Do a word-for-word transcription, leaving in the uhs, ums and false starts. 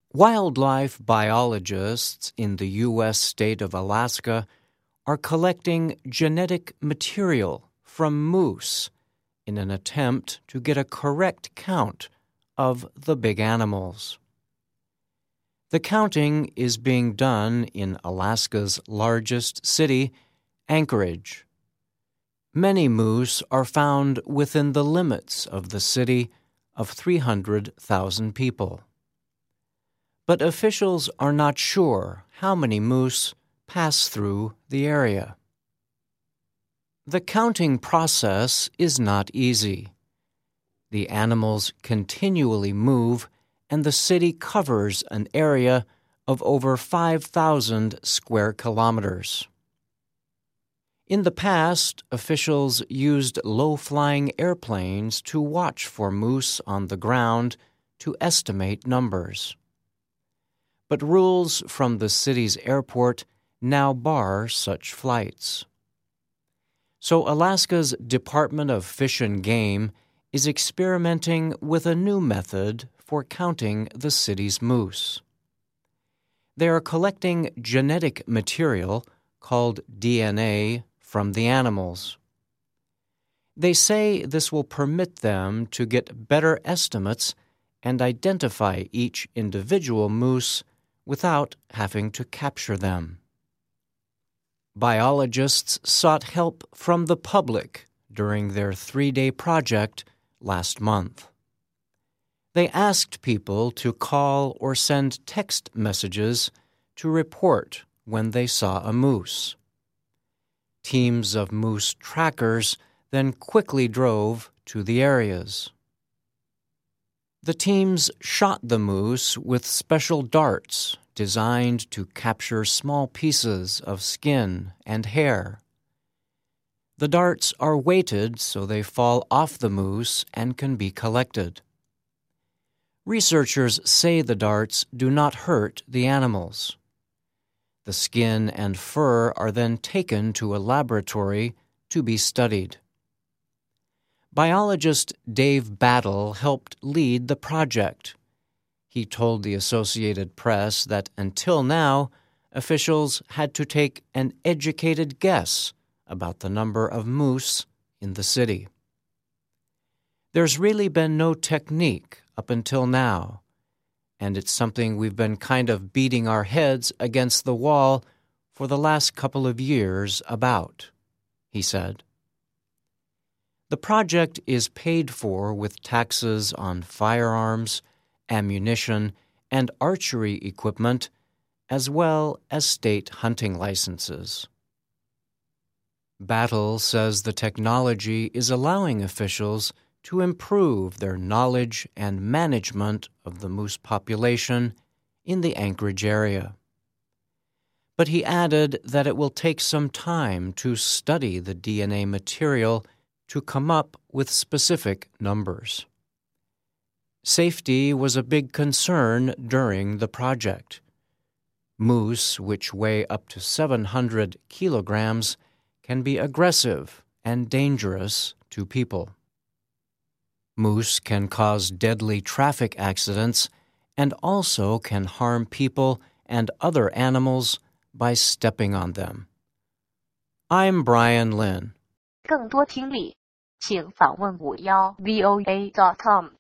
Wildlife biologists in the U S state of Alaska are collecting genetic material from moose in an attempt to get a correct count of the big animals. The counting is being done in Alaska's largest city, Anchorage. Many moose are found within the limits of the city of three hundred thousand people. But officials are not sure how many moose pass through the area. The counting process is not easy. The animals continually move, and the city covers an area of over five thousand square kilometers. In the past, officials used low-flying airplanes to watch for moose on the ground to estimate numbers. But rules from the city's airport now bar such flights. So Alaska's Department of Fish and Game is experimenting with a new method for counting the city's moose. They are collecting genetic material called D N A from the animals. They say this will permit them to get better estimates and identify each individual moose without having to capture them. Biologists sought help from the public during their three-day project last month. They asked people to call or send text messages to report when they saw a moose. Teams of moose trackers then quickly drove to the areas. The teams shot the moose with special darts designed to capture small pieces of skin and hair. The darts are weighted so they fall off the moose and can be collected. Researchers say the darts do not hurt the animals. The skin and fur are then taken to a laboratory to be studied. Biologist Dave Battle helped lead the project. He told the Associated Press that until now, officials had to take an educated guess about the number of moose in the city. There's really been no technique up until now, and it's something we've been kind of beating our heads against the wall for the last couple of years about, he said. The project is paid for with taxes on firearms, ammunition, and archery equipment, as well as state hunting licenses. Battle says the technology is allowing officials to improve their knowledge and management of the moose population in the Anchorage area. But he added that it will take some time to study the D N A material to come up with specific numbers. Safety was a big concern during the project. Moose, which weigh up to seven hundred kilograms, can be aggressive and dangerous to people. Moose can cause deadly traffic accidents and also can harm people and other animals by stepping on them. I'm Brian Lynn. 更多听力，请访问五幺 V O A dot com。